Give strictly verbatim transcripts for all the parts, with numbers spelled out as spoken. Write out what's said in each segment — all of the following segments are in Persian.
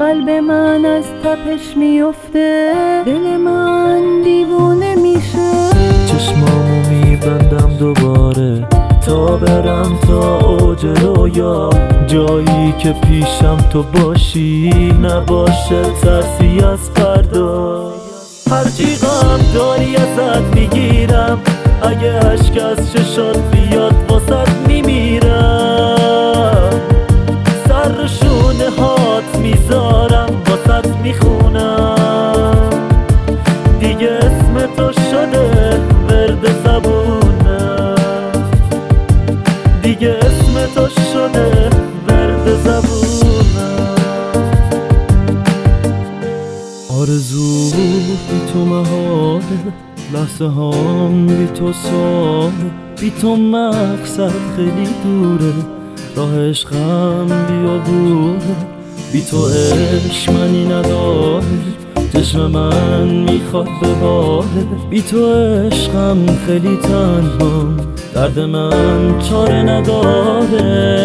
قلب من از تپش میفته، دل من دیوونه میشه. چشمامو میبندم دوباره تا برم تا اوج رویا، جایی که پیشم تو باشی، نباشه ترسی از فردا. هرچی غم داری ازت میگیرم، اگه اشک از چشات بیاد واسط میمیرم. سر رو شونه هات میذارم واسط میخونم، دیگه اسم تو شده ورد زبونم، دیگه اسم تو شده ورد زبونم. آرزو بی تو محاله، لحظه هام بی تو ساله، بی تو مقصد خیلی دوره، راه عشقم بیابونه. بی تو عشق منی نداره، چشم من میخواد بباره. بی تو عشقم خیلی تنهام، درد من چاره نداره.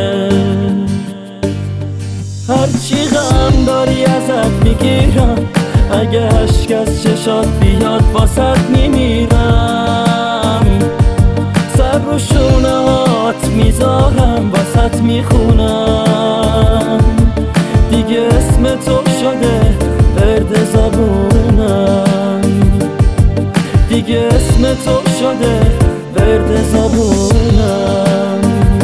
هرچی غم داری ازت میگیرم، اگه اشک از چشات بیاد واسط میمیرم. سر رو شونهات میذارم واسط میخونم، دیگه اسم تو شده ورد زبونم، دیگه اسم تو شده ورد زبونم.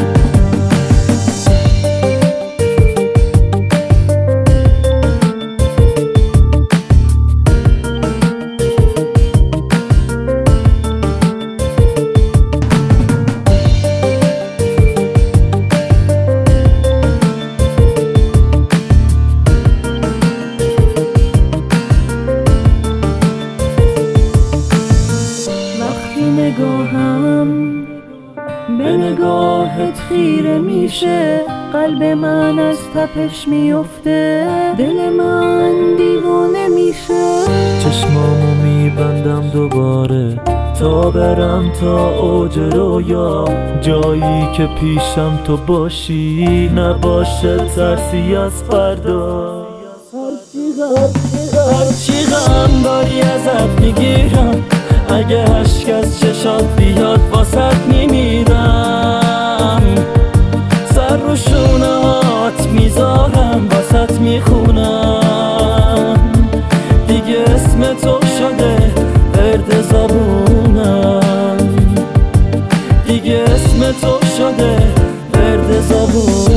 نگاهم به نگاهت خیره میشه، قلب من از تپش میفته، دل من دیوونه میشه. چشمامو میبندم دوباره تا برم تا اوج رویا، جایی که پیشم تو باشی، نباشه ترسی از فردا. هرچی غم داری ازت میگیرم، اگه اشک از چشات بیاد واسط میمیرم. سر رو شونهات میذارم واسط میخونم، دیگه اسم تو شده ورد زبونم، دیگه اسم تو شده ورد زبونم.